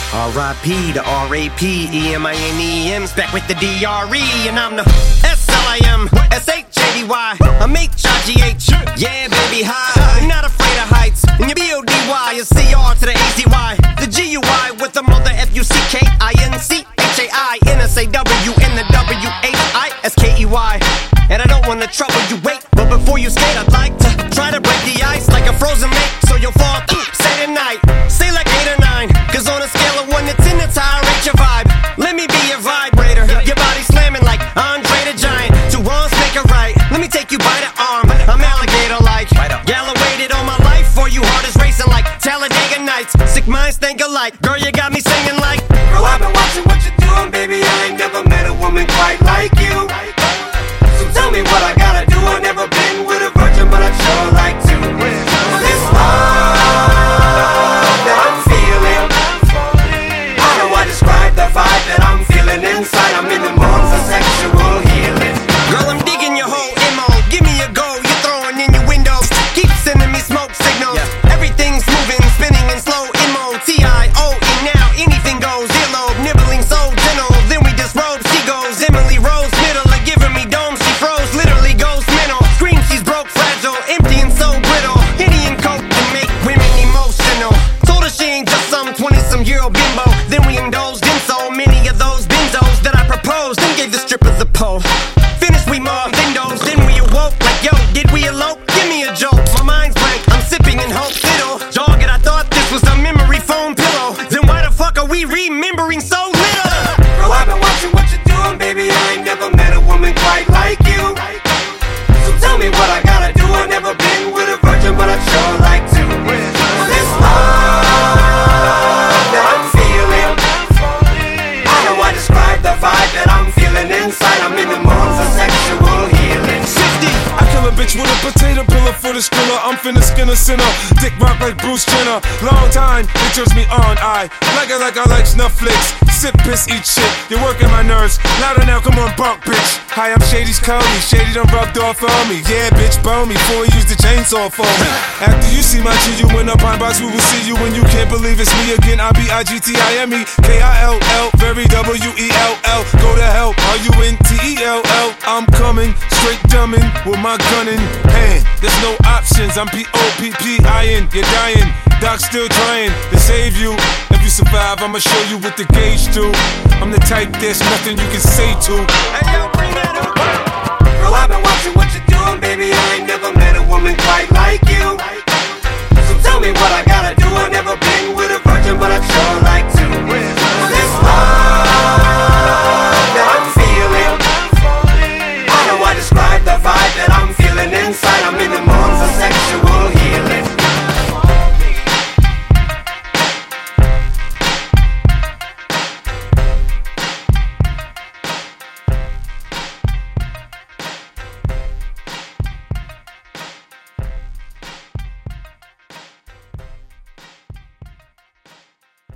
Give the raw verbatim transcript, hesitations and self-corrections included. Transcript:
R I P to R A P E M I N E M's back with the D R E. And I'm the S L I M S H A D Y I'm H I G H, yeah baby hi. I'm not afraid of heights. And your B O D Y is C R to the A Z Y. The G U I with the mother F U C K I N C H A I N S A W and the W H I S K E Y. And I don't wanna trouble you, wait, but before you skate I'd like to try to break the ice like a frozen lake, so you'll fall through, say tonight. Say like eight or nine, cause on a scale of one to ten it's how I rate your vibe. Let me be your vibrator, your body slamming like Andre the Giant. Two wrongs make a right, let me take you by the arm. I'm alligator like, Gallowayed all my life, for you heart is racing like Talladega Nights. Sick minds think alike, girl you got me singing like, girl I've been watching what you're doing, baby, I ain't never met a woman quite like you. So tell me what I gotta do, I've never been with a virgin, but I'd sure like to. This love that I'm feeling, how do I describe the vibe that I'm feeling inside? I'm in the mood for sexual healing. Girl, I'm digging your whole M O, give me a go, you're throwing in your windows. Keep sending me smoke signals, yeah. Everything's moving, spinning in slow, M O T I O, and now anything goes. Earlobe, nibbling so gentle, then we disrobe. She goes, Emily Rose, middle of giving me dome. She froze, literally goes mental. Scream, she's broke, fragile, empty and so brittle. Henny and coke can make women emotional. Told her she ain't just some twenty-some year old bimbo. Then we indulged in so many of those benzos that I proposed, then gave the strippers a pole. Finished, we mobbed windows, then we awoke like, yo, did we elope? Give me a joke, my mind's blank, I'm sipping in hope, fiddle. Jog it, I thought this was a memory foam pillow. Then why the fuck are we remembering so little? Girl, I've been watching what you're doing, baby, I ain't never met a woman quite like you. So tell me what I gotta do, I've never been with a virgin, but I'd sure like to. This love that I'm feeling, how do I describe the vibe that I'm feeling inside? I'm in the mood for sexual healing. fifty, I kill a bitch with a potato pillar for the skriller. I'm finna skin a sinner, dick rock like Bruce Jenner. Long time, it turns me on, I like it like I like snuff flicks. Sip, piss, eat shit, you're working my nerves. Louder now, come on, bunk, bitch. Hi, I'm Shady's Cody, Shady done rubbed off on me. Yeah, bitch, bone me, before he used the chainsaw for me. After you see my G, you in the pine box, we will see you when you can't believe it's me again. I B I G T I M E, K I L L, very W E L L. Go to hell, R U N T E L L. I'm coming, straight dumbing, with my gun in hand. There's no options, I'm P O P P I N, you're dying. Doc's still trying to save you. If you survive, I'ma show you what the gauge do. I'm the type there's nothing you can say to. Hey yo, bring that up. Girl, I've been watching what you're doing, baby, I ain't never met a woman quite like you. So tell me what I gotta do, I've never been with a virgin, but I'd sure